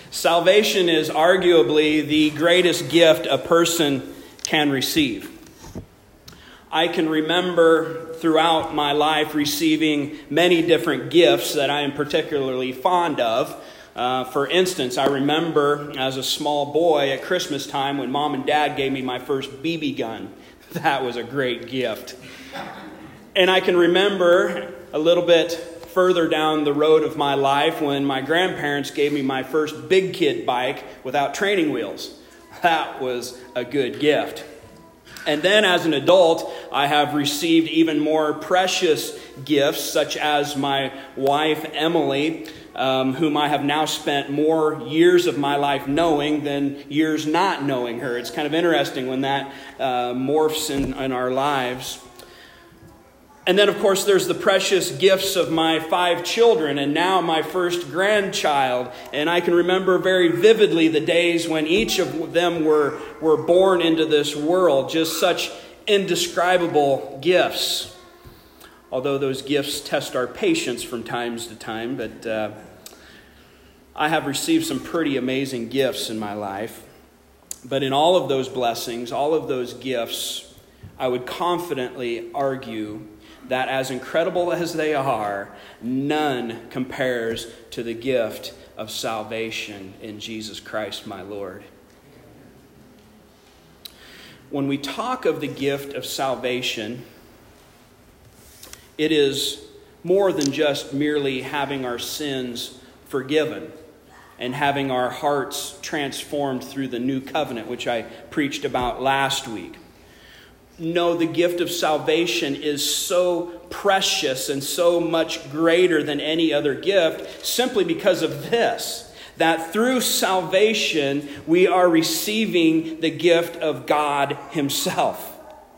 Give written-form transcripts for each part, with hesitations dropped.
Salvation is arguably the greatest gift a person can receive. I can remember throughout my life receiving many different gifts that I am particularly fond of. For instance, I remember as a small boy at Christmas time when Mom and Dad gave me my first BB gun. That was a great gift. And I can remember a little bit further down the road of my life when my grandparents gave me my first big kid bike without training wheels. That was a good gift. And then as an adult, I have received even more precious gifts, such as my wife, Emily, whom I have now spent more years of my life knowing than years not knowing her. It's kind of interesting when that morphs in our lives. And then, of course, there's the precious gifts of my 5 children and now my first grandchild. And I can remember very vividly the days when each of them were born into this world. Just such indescribable gifts. Although those gifts test our patience from time to time. But I have received some pretty amazing gifts in my life. But in all of those blessings, all of those gifts, I would confidently argue that as incredible as they are, none compares to the gift of salvation in Jesus Christ, my Lord. When we talk of the gift of salvation, it is more than just merely having our sins forgiven and having our hearts transformed through the new covenant, which I preached about last week. No, the gift of salvation is so precious and so much greater than any other gift simply because of this, that through salvation we are receiving the gift of God Himself.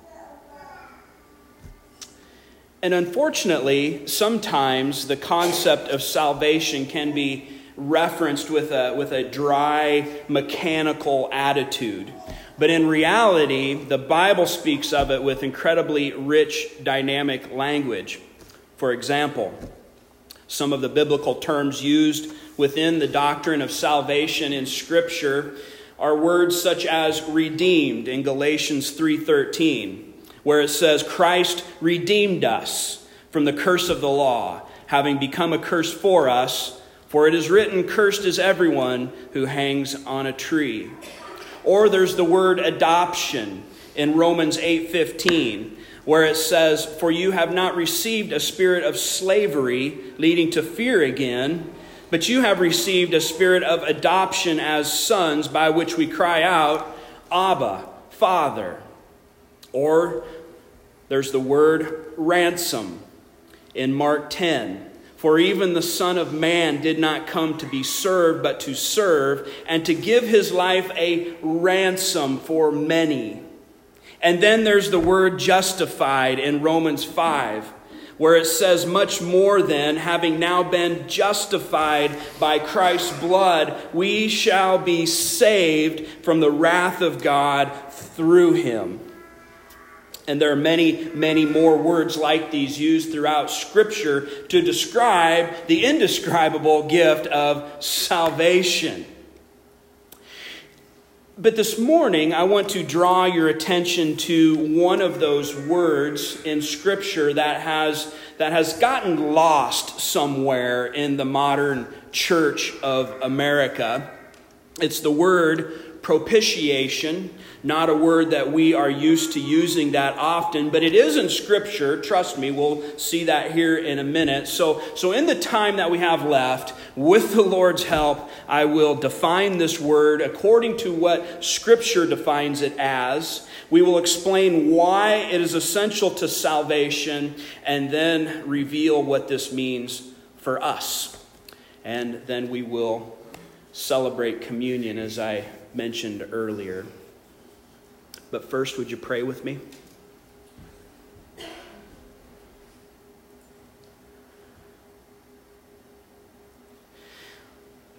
And unfortunately, sometimes the concept of salvation can be referenced with a dry, mechanical attitude. But in reality, the Bible speaks of it with incredibly rich, dynamic language. For example, some of the biblical terms used within the doctrine of salvation in Scripture are words such as redeemed in Galatians 3:13, where it says, Christ redeemed us from the curse of the law, having become a curse for us, for it is written, cursed is everyone who hangs on a tree. Or there's the word adoption in Romans 8:15, where it says, for you have not received a spirit of slavery leading to fear again, but you have received a spirit of adoption as sons, by which we cry out, Abba, Father. Or there's the word ransom in Mark 10. For even the Son of Man did not come to be served, but to serve, and to give his life a ransom for many. And then there's the word justified in Romans 5, where it says, much more than, having now been justified by Christ's blood, we shall be saved from the wrath of God through him. And there are many, many more words like these used throughout Scripture to describe the indescribable gift of salvation. But this morning, I want to draw your attention to one of those words in Scripture that has gotten lost somewhere in the modern church of America. It's the word propitiation, not a word that we are used to using that often, but it is in Scripture. Trust me, we'll see that here in a minute. So in the time that we have left, with the Lord's help, I will define this word according to what Scripture defines it as. We will explain why it is essential to salvation, and then reveal what this means for us. And then we will celebrate communion, as I mentioned earlier. But first, would you pray with me?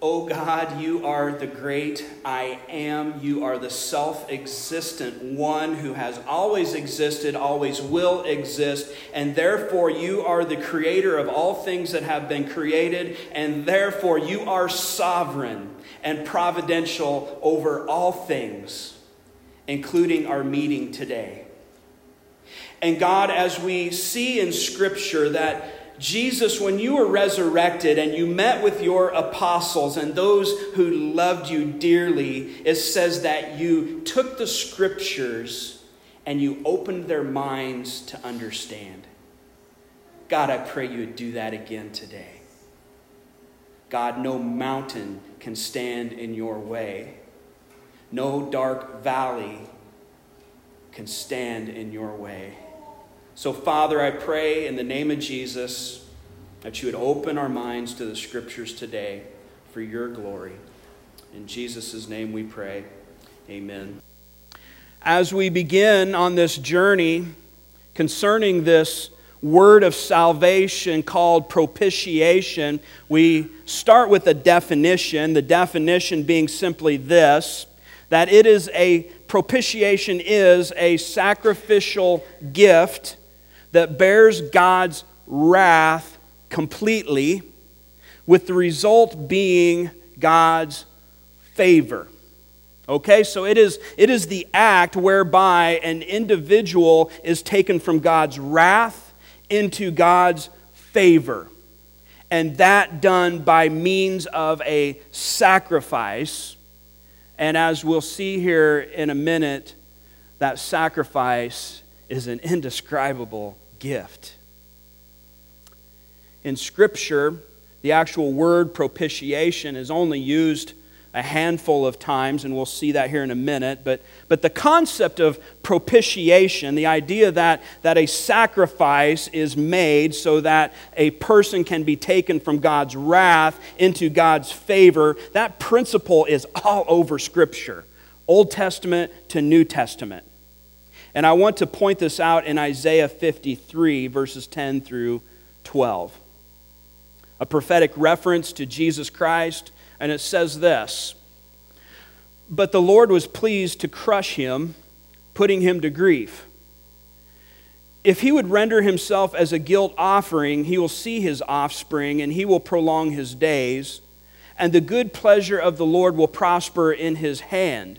O God, you are the great I am. You are the self-existent one who has always existed, always will exist, and therefore you are the creator of all things that have been created, and therefore you are sovereign and providential over all things, including our meeting today. And God, as we see in Scripture that Jesus, when you were resurrected and you met with your apostles and those who loved you dearly, it says that you took the Scriptures and you opened their minds to understand. God, I pray you would do that again today. God, no mountain can stand in your way. No dark valley can stand in your way. So, Father, I pray in the name of Jesus that you would open our minds to the Scriptures today for your glory. In Jesus' name we pray. Amen. As we begin on this journey concerning this word of salvation called propitiation, we start with a definition. The definition being simply this, that propitiation is a sacrificial gift that bears God's wrath completely, with the result being God's favor. Okay, so it is the act whereby an individual is taken from God's wrath into God's favor. And that done by means of a sacrifice. And as we'll see here in a minute, that sacrifice is an indescribable gift. In Scripture, the actual word propitiation is only used a handful of times, and we'll see that here in a minute. But the concept of propitiation, the idea that a sacrifice is made so that a person can be taken from God's wrath into God's favor, that principle is all over Scripture, Old Testament to New Testament. And I want to point this out in Isaiah 53, verses 10 through 12. A prophetic reference to Jesus Christ, and it says this: "But the Lord was pleased to crush him, putting him to grief. If he would render himself as a guilt offering, he will see his offspring, and he will prolong his days, and the good pleasure of the Lord will prosper in his hand.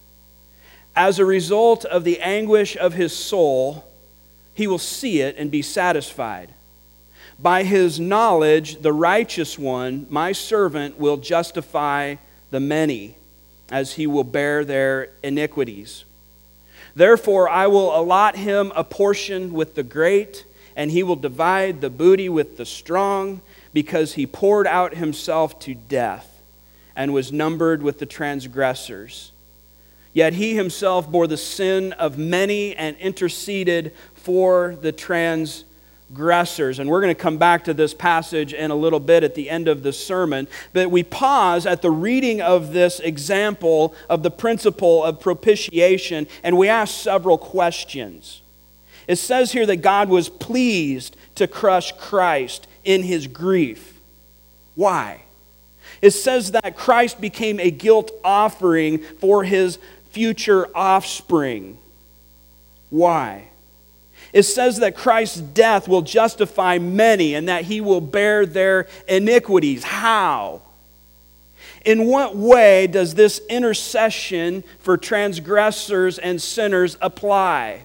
As a result of the anguish of his soul, he will see it and be satisfied. By his knowledge, the righteous one, my servant, will justify the many, as he will bear their iniquities. Therefore, I will allot him a portion with the great, and he will divide the booty with the strong, because he poured out himself to death and was numbered with the transgressors. Yet he himself bore the sin of many and interceded for the transgressors." And we're going to come back to this passage in a little bit at the end of the sermon. But we pause at the reading of this example of the principle of propitiation, and we ask several questions. It says here that God was pleased to crush Christ in his grief. Why? It says that Christ became a guilt offering for his future offspring. Why? It says that Christ's death will justify many and that he will bear their iniquities. How? In what way does this intercession for transgressors and sinners apply?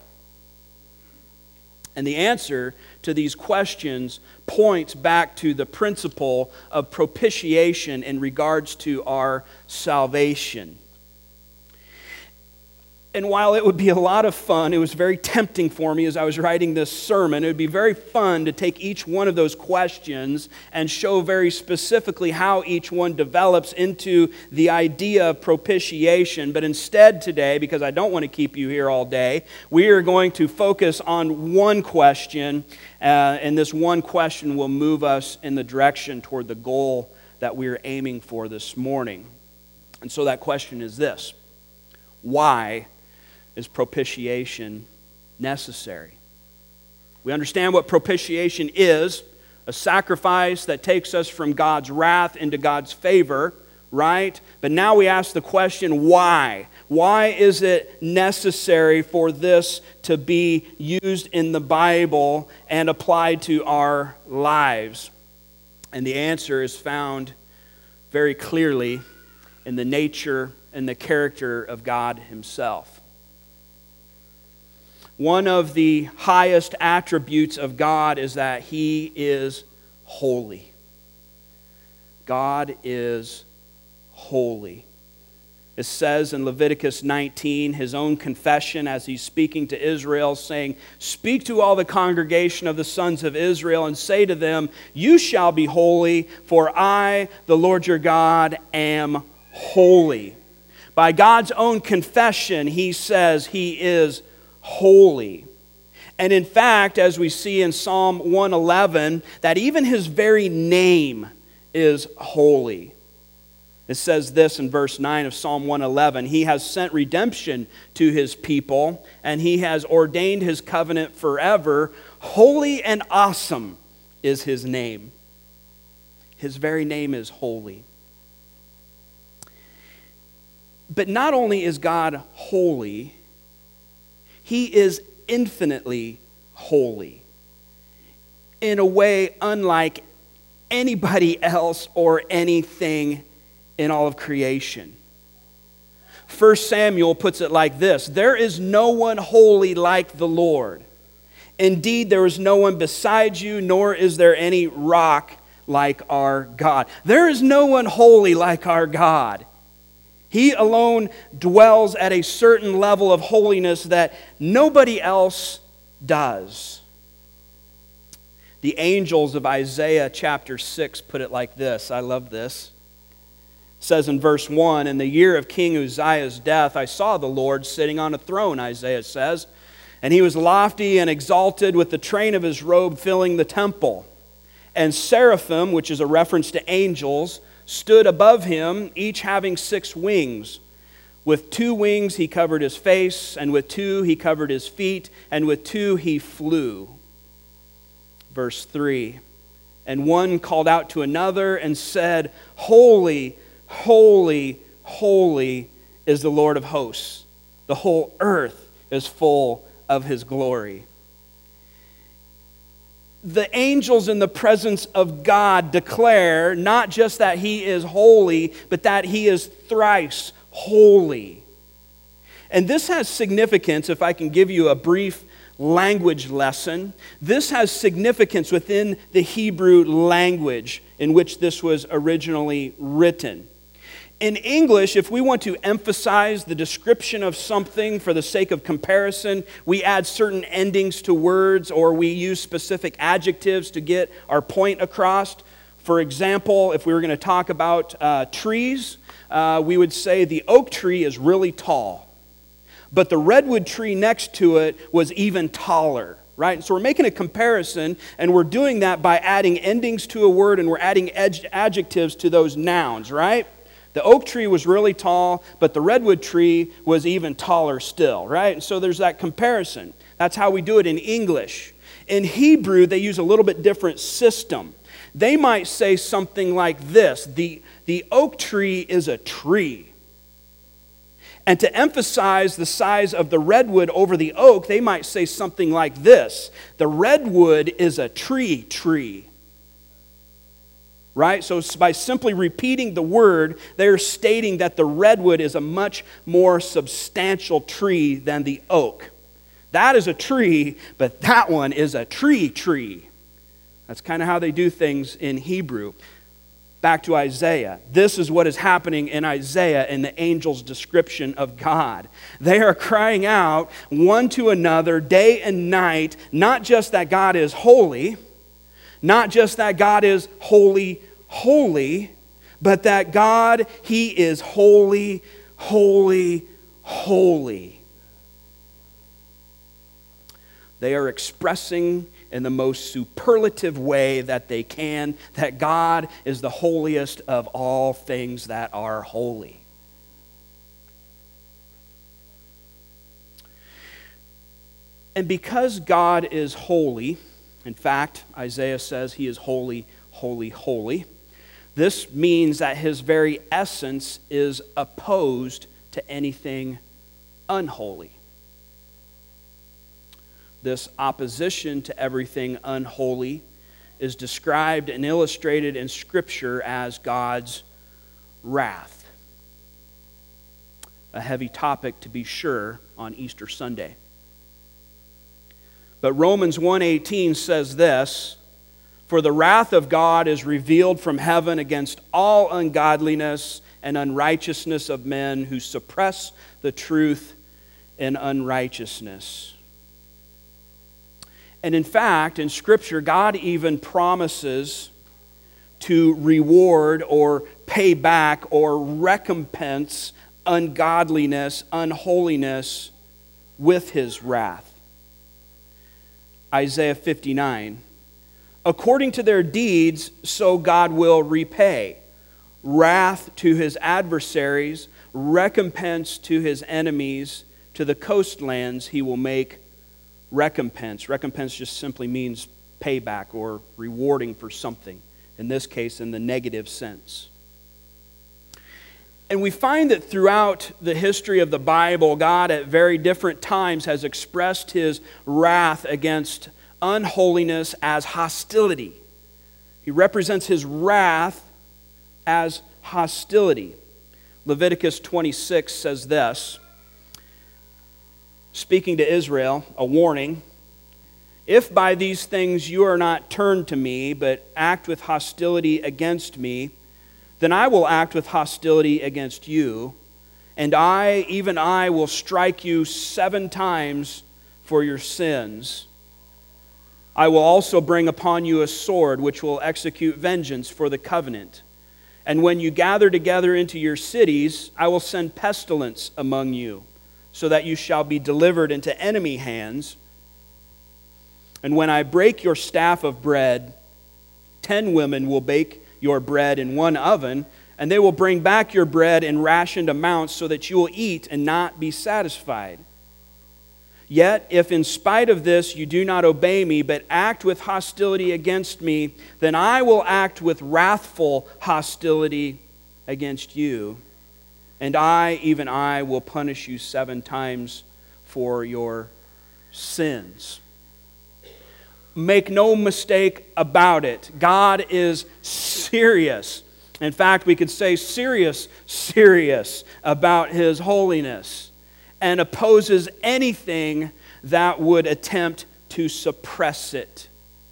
And the answer to these questions points back to the principle of propitiation in regards to our salvation. And while it would be a lot of fun, it was very tempting for me as I was writing this sermon. It would be very fun to take each one of those questions and show very specifically how each one develops into the idea of propitiation. But instead today, because I don't want to keep you here all day, we are going to focus on one question, and this one question will move us in the direction toward the goal that we are aiming for this morning. And so that question is this: why is propitiation necessary? We understand what propitiation is: a sacrifice that takes us from God's wrath into God's favor. right? But now we ask the question, why? Why is it necessary for this to be used in the Bible and applied to our lives? And the answer is found very clearly in the nature and the character of God Himself. One of the highest attributes of God is that He is holy. God is holy. It says in Leviticus 19, His own confession as He's speaking to Israel, saying, "Speak to all the congregation of the sons of Israel and say to them, you shall be holy, for I, the Lord your God, am holy." By God's own confession, He says He is holy. And in fact, as we see in Psalm 111, that even His very name is holy. It says this in verse 9 of Psalm 111, He has sent redemption to His people, and He has ordained His covenant forever. Holy and awesome is His name. His very name is holy. But not only is God holy, He is infinitely holy in a way unlike anybody else or anything in all of creation. 1 Samuel puts it like this: there is no one holy like the Lord. Indeed, there is no one beside you, nor is there any rock like our God. There is no one holy like our God. He alone dwells at a certain level of holiness that nobody else does. The angels of Isaiah chapter 6 put it like this. I love this. It says in verse 1, "In the year of King Uzziah's death, I saw the Lord sitting on a throne," Isaiah says, "and He was lofty and exalted, with the train of His robe filling the temple. And seraphim," which is a reference to angels, "stood above Him, each having 6 wings. With 2 wings He covered His face, and with 2 He covered His feet, and with 2 He flew." Verse 3, "And one called out to another and said, Holy, holy, holy is the Lord of hosts. The whole earth is full of His glory." The angels in the presence of God declare not just that He is holy, but that He is thrice holy. And this has significance, if I can give you a brief language lesson. This has significance within the Hebrew language in which this was originally written. In English, if we want to emphasize the description of something for the sake of comparison, we add certain endings to words, or we use specific adjectives to get our point across. For example, if we were going to talk about trees, we would say the oak tree is really tall, but the redwood tree next to it was even taller. Right? So we're making a comparison, and we're doing that by adding endings to a word, and we're adding adjectives to those nouns, right? The oak tree was really tall, but the redwood tree was even taller still, right? And so there's that comparison. That's how we do it in English. In Hebrew, they use a little bit different system. They might say something like this: the oak tree is a tree. And to emphasize the size of the redwood over the oak, they might say something like this: the redwood is a tree. Right? So by simply repeating the word, they're stating that the redwood is a much more substantial tree than the oak. That is a tree, but that one is a tree. That's kind of how they do things in Hebrew. Back to Isaiah. This is what is happening in Isaiah in the angel's description of God. They are crying out one to another day and night, not just that God is holy, not just that God is holy, but that God, He is holy, holy, holy. They are expressing in the most superlative way that they can that God is the holiest of all things that are holy. And because God is holy, in fact, Isaiah says He is holy, holy, holy, This means that his very essence is opposed to anything unholy. This opposition to everything unholy is described and illustrated in Scripture as God's wrath. A heavy topic, to be sure, on Easter Sunday. But Romans 1:18 says this, "For the wrath of God is revealed from heaven against all ungodliness and unrighteousness of men who suppress the truth in unrighteousness." And in fact, in Scripture, God even promises to reward or pay back or recompense ungodliness, unholiness with His wrath. Isaiah 59, "According to their deeds, so God will repay. Wrath to His adversaries, recompense to His enemies, to the coastlands He will make recompense." Recompense just simply means payback or rewarding for something, in this case in the negative sense. And we find that throughout the history of the Bible, God at very different times has expressed His wrath against unholiness as hostility. He represents His wrath as hostility. Leviticus 26 says this, speaking to Israel, a warning, "If by these things you are not turned to me, but act with hostility against me, then I will act with hostility against you, and I, even I, will strike you 7 times for your sins. I will also bring upon you a sword which will execute vengeance for the covenant. And when you gather together into your cities, I will send pestilence among you, so that you shall be delivered into enemy hands. And when I break your staff of bread, 10 women will bake your bread in one oven, and they will bring back your bread in rationed amounts, so that you will eat and not be satisfied. Yet, if in spite of this you do not obey me, but act with hostility against me, then I will act with wrathful hostility against you. And I, even I, will punish you 7 times for your sins." Make no mistake about it. God is serious. In fact, we could say serious about His holiness, and opposes anything that would attempt to suppress it.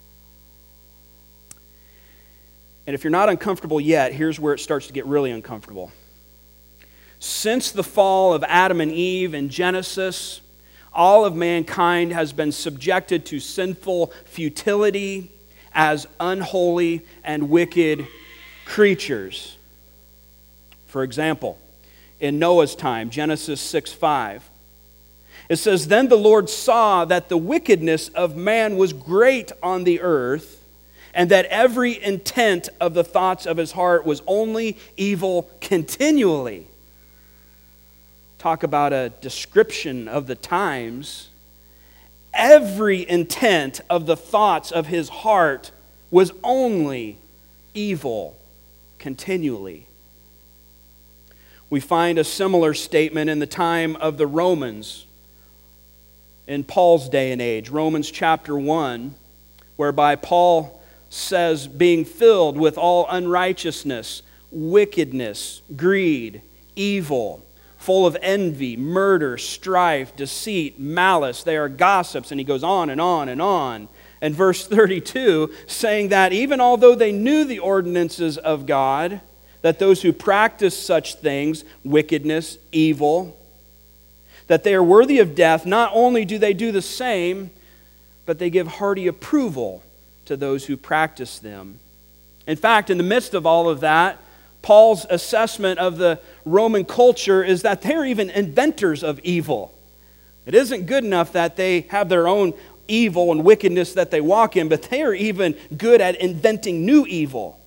And if you're not uncomfortable yet, here's where it starts to get really uncomfortable. Since the fall of Adam and Eve in Genesis, all of mankind has been subjected to sinful futility as unholy and wicked creatures. For example, in Noah's time, Genesis 6:5, it says, "Then the Lord saw that the wickedness of man was great on the earth, and that every intent of the thoughts of his heart was only evil continually." Talk about a description of the times. Every intent of the thoughts of his heart was only evil continually. We find a similar statement in the time of the Romans in Paul's day and age. Romans chapter 1, whereby Paul says, "Being filled with all unrighteousness, wickedness, greed, evil, full of envy, murder, strife, deceit, malice. They are gossips." And he goes on and on and on. And verse 32, saying that even although they knew the ordinances of God, that those who practice such things, wickedness, evil, that they are worthy of death, not only do they do the same, but they give hearty approval to those who practice them. In fact, in the midst of all of that, Paul's assessment of the Roman culture is that they're even inventors of evil. It isn't good enough that they have their own evil and wickedness that they walk in, but they are even good at inventing new evil.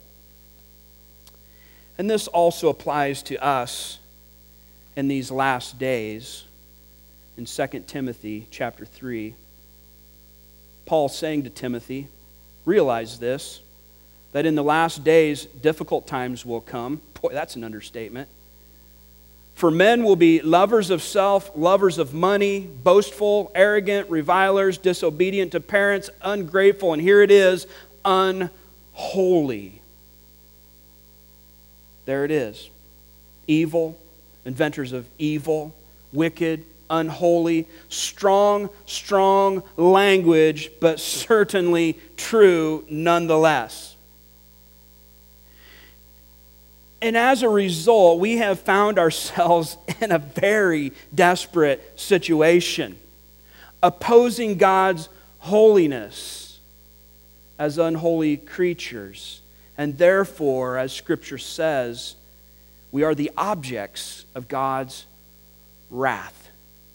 And this also applies to us in these last days. In 2 Timothy chapter 3, Paul's saying to Timothy, realize this, that in the last days difficult times will come. Boy, that's an understatement. For men will be lovers of self, lovers of money, boastful, arrogant, revilers, disobedient to parents, ungrateful, and here it is, unholy. There it is. Evil, inventors of evil, wicked, unholy, strong language, but certainly true nonetheless. And as a result, we have found ourselves in a very desperate situation, opposing God's holiness as unholy creatures. And therefore, as Scripture says, we are the objects of God's wrath.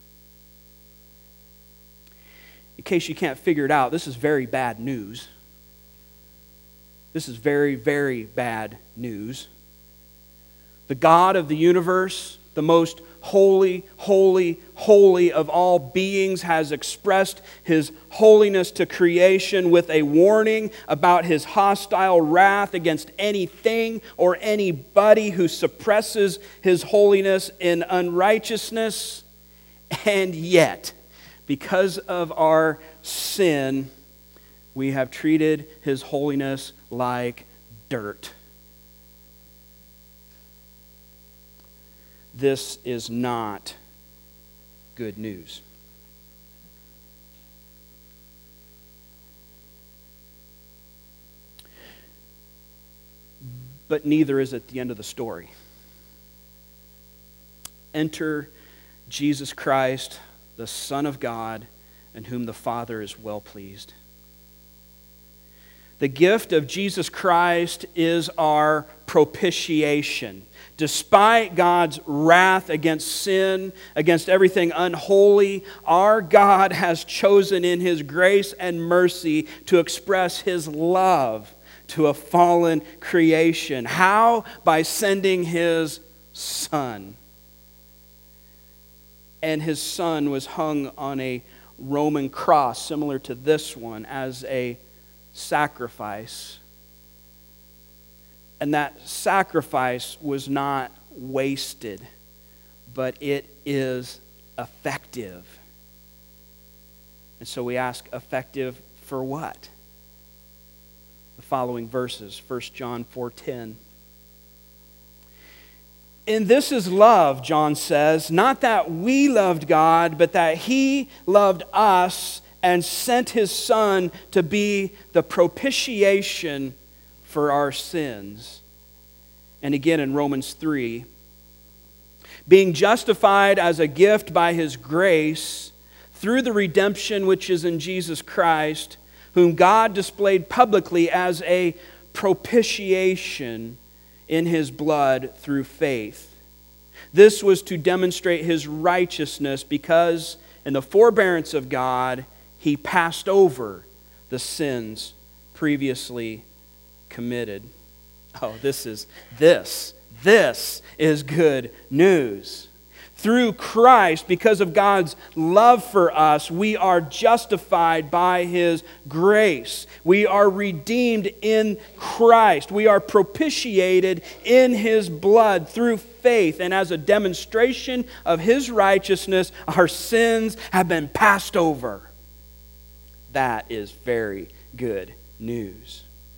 In case you can't figure it out, this is very bad news. This is very, very bad news. The God of the universe, the most holy of all beings, has expressed His holiness to creation with a warning about His hostile wrath against anything or anybody who suppresses His holiness in unrighteousness. And yet, because of our sin, we have treated His holiness like dirt. This is not good news. But neither is it the end of the story. Enter Jesus Christ, the Son of God, in whom the Father is well pleased. The gift of Jesus Christ is our propitiation. Despite God's wrath against sin, against everything unholy, our God has chosen in His grace and mercy to express His love to a fallen creation. How? By sending His Son. And His Son was hung on a Roman cross, similar to this one, as a sacrifice. And that sacrifice was not wasted, but it is effective. And so we ask, effective for what? The following verses, 1 John 4:10. And this is love, John says, not that we loved God, but that He loved us and sent His Son to be the propitiation for our sins. And again in Romans 3, being justified as a gift by His grace through the redemption which is in Jesus Christ, whom God displayed publicly as a propitiation in His blood through faith. This was to demonstrate His righteousness, because in the forbearance of God, He passed over the sins previously committed. Oh, this is good news. Through Christ, because of God's love for us, we are justified by His grace. We are redeemed in Christ. We are propitiated in His blood through faith. And as a demonstration of His righteousness, our sins have been passed over. That is very good news.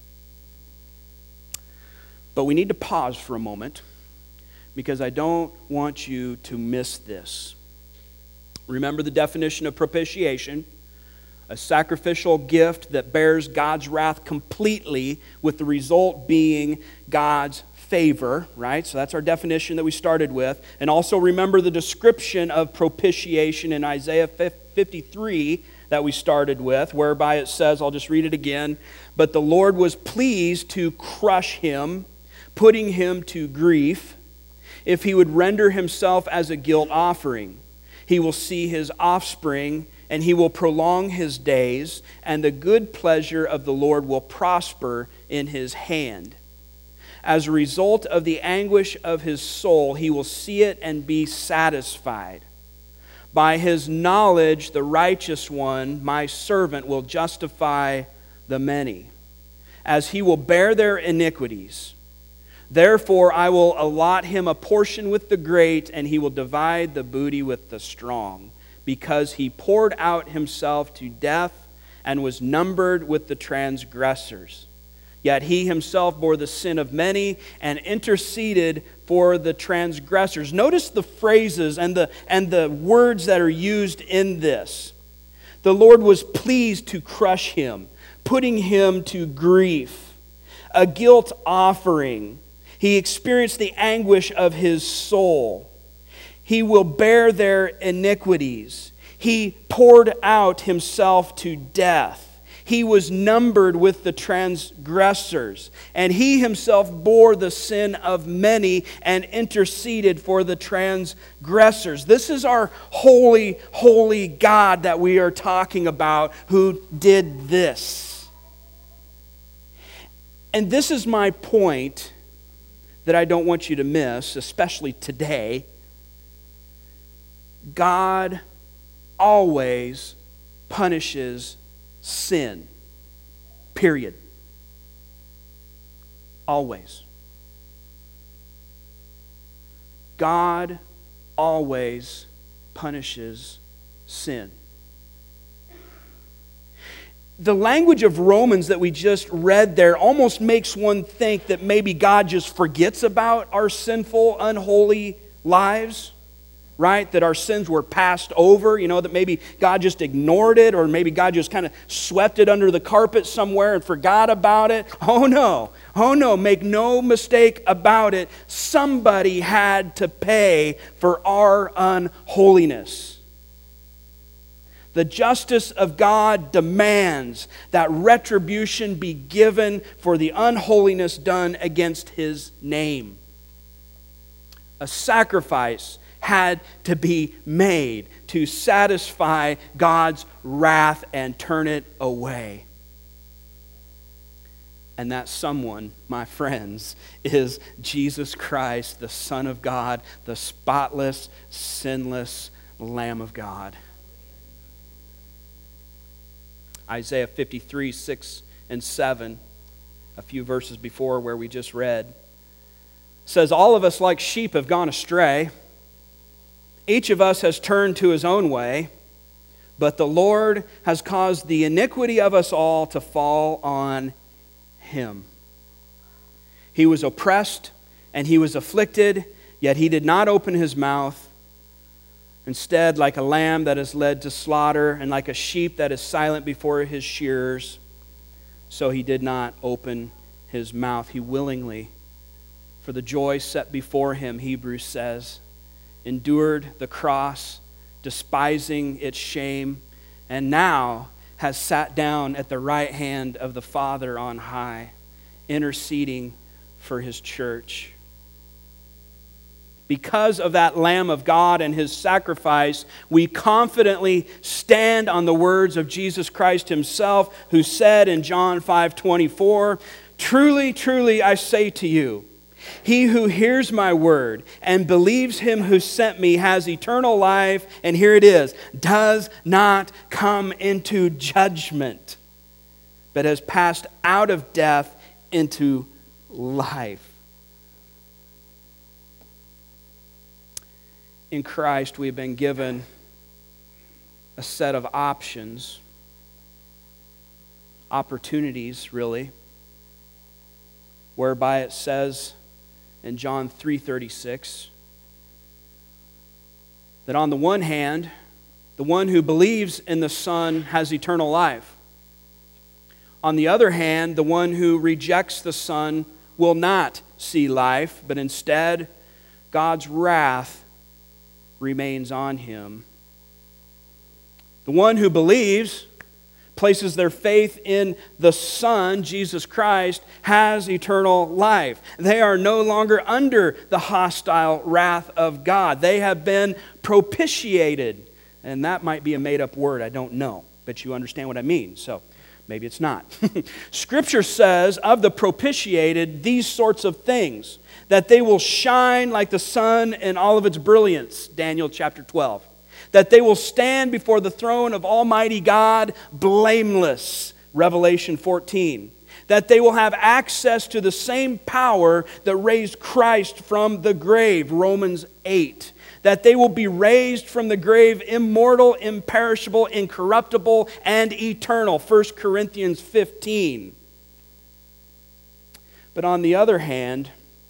But we need to pause for a moment, because I don't want you to miss this. Remember the definition of propitiation: a sacrificial gift that bears God's wrath completely, with the result being God's favor, right? So that's our definition that we started with. And also remember the description of propitiation in Isaiah 53 that we started with, whereby it says, I'll just read it again, but the Lord was pleased to crush him, putting him to grief, if he would render himself as a guilt offering. He will see his offspring, and he will prolong his days, and the good pleasure of the Lord will prosper in his hand. As a result of the anguish of his soul, he will see it and be satisfied. By his knowledge, the righteous one, my servant, will justify the many, as he will bear their iniquities. Therefore I will allot him a portion with the great, and he will divide the booty with the strong, because he poured out himself to death and was numbered with the transgressors. Yet he himself bore the sin of many and interceded for the transgressors. Notice the phrases and the words that are used in this. The Lord was pleased to crush him, putting him to grief. A guilt offering. He experienced the anguish of his soul. He will bear their iniquities. He poured out himself to death. He was numbered with the transgressors, and he himself bore the sin of many and interceded for the transgressors. This is our holy, holy God that we are talking about, who did this. And this is my point that I don't want you to miss, especially today. God always punishes sin. Period. Always. God always punishes sin. The language of Romans that we just read there almost makes one think that maybe God just forgets about our sinful, unholy lives. Right? That our sins were passed over, that maybe God just ignored it, or maybe God just kind of swept it under the carpet somewhere and forgot about it. Oh no, make no mistake about it. Somebody had to pay for our unholiness. The justice of God demands that retribution be given for the unholiness done against His name. A sacrifice had to be made to satisfy God's wrath and turn it away. And that someone, my friends, is Jesus Christ, the Son of God, the spotless, sinless Lamb of God. Isaiah 53, 6 and 7, a few verses before where we just read, says, "All of us like sheep have gone astray. Each of us has turned to his own way, but the Lord has caused the iniquity of us all to fall on him. He was oppressed and he was afflicted, yet he did not open his mouth. Instead, like a lamb that is led to slaughter, and like a sheep that is silent before his shearers, so he did not open his mouth." He willingly, for the joy set before him, Hebrews says, endured the cross, despising its shame, and now has sat down at the right hand of the Father on high, interceding for his church. Because of that Lamb of God and his sacrifice, we confidently stand on the words of Jesus Christ himself, who said in John 5:24, "Truly, truly, I say to you, he who hears my word and believes him who sent me has eternal life," and here it is, "does not come into judgment, but has passed out of death into life." In Christ, we've been given a set of options, opportunities, really, whereby it says in John 3:36 that on the one hand, the one who believes in the Son has eternal life. On the other hand, the one who rejects the Son will not see life, but instead God's wrath remains on him. The one who believes, places their faith in the Son, Jesus Christ, has eternal life. They are no longer under the hostile wrath of God. They have been propitiated. And that might be a made-up word, I don't know. But you understand what I mean, so maybe it's not. Scripture says of the propitiated these sorts of things, that they will shine like the sun in all of its brilliance, Daniel chapter 12. That they will stand before the throne of Almighty God blameless, Revelation 14. that they will have access to the same power that raised Christ from the grave, Romans 8. That they will be raised from the grave immortal, imperishable, incorruptible, and eternal, 1 Corinthians 15. But on the other hand,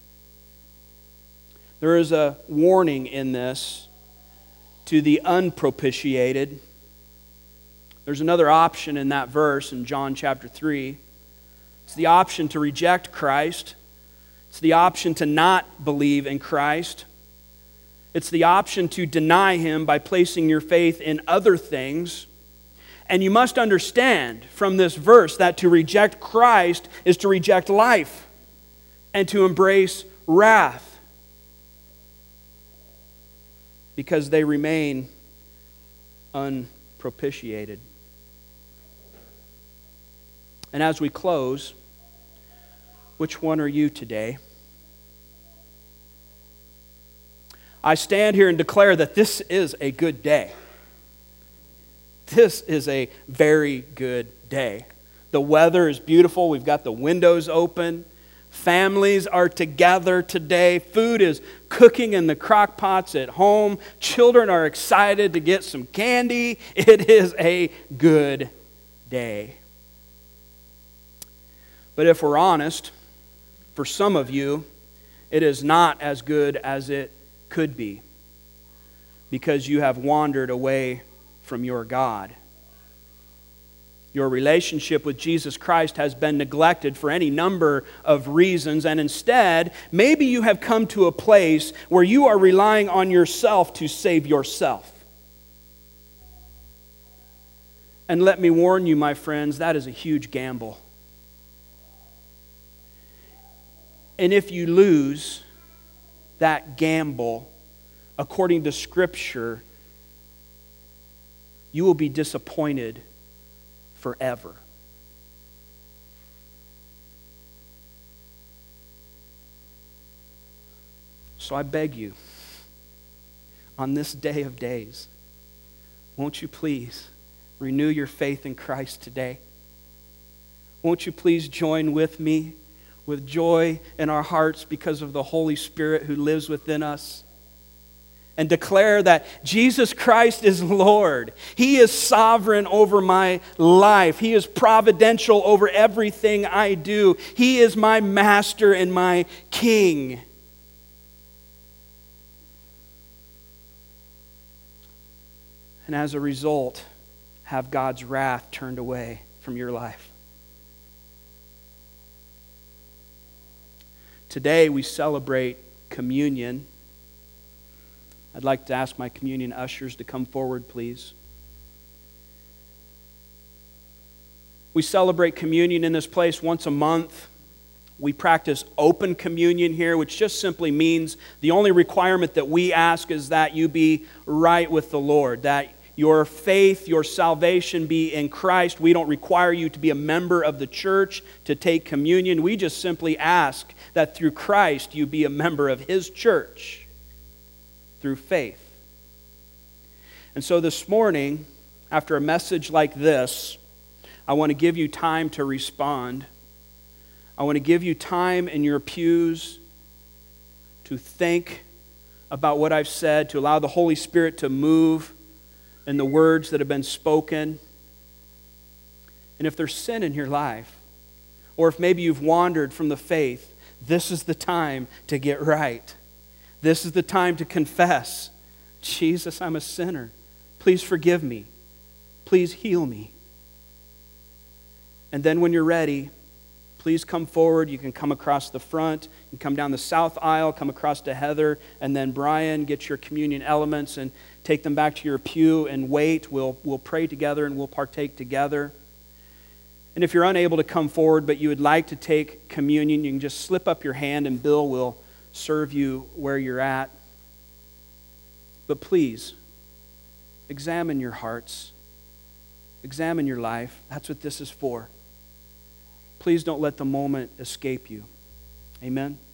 there is a warning in this to the unpropitiated. There's another option in that verse in John chapter 3. It's the option to reject Christ. It's the option to not believe in Christ. It's the option to deny Him by placing your faith in other things. And you must understand from this verse that to reject Christ is to reject life and to embrace wrath, because they remain unpropitiated. And as we close, which one are you today? I stand here and declare that this is a good day. This is a very good day. The weather is beautiful. We've got the windows open. Families are together today. Food is cooking in the crock pots at home. Children are excited to get some candy. It is a good day. But if we're honest, for some of you, it is not as good as it could be, because you have wandered away from your God. Your relationship with Jesus Christ has been neglected for any number of reasons, and instead, maybe you have come to a place where you are relying on yourself to save yourself. And let me warn you, my friends, that is a huge gamble. And if you lose that gamble, according to Scripture, you will be disappointed forever. So I beg you, on this day of days, won't you please renew your faith in Christ today? Won't you please join with me with joy in our hearts because of the Holy Spirit who lives within us, and declare that Jesus Christ is Lord. He is sovereign over my life. He is providential over everything I do. He is my master and my king. And as a result, have God's wrath turned away from your life. Today we celebrate communion. I'd like to ask my communion ushers to come forward, please. We celebrate communion in this place once a month. We practice open communion here, which just simply means the only requirement that we ask is that you be right with the Lord, that your faith, your salvation be in Christ. We don't require you to be a member of the church to take communion. We just simply ask that through Christ you be a member of His church through faith. And so this morning, after a message like this, I want to give you time to respond. I want to give you time in your pews to think about what I've said, to allow the Holy Spirit to move in the words that have been spoken. And if there's sin in your life, or if maybe you've wandered from the faith, this is the time to get right. This is the time to confess, Jesus, I'm a sinner. Please forgive me. Please heal me. And then when you're ready, please come forward. You can come across the front. You can come down the south aisle, come across to Heather, and then Brian, get your communion elements and take them back to your pew and wait. We'll pray together and we'll partake together. And if you're unable to come forward but you would like to take communion, you can just slip up your hand and Bill will serve you where you're at. But please, examine your hearts. Examine your life. That's what this is for. Please don't let the moment escape you. Amen.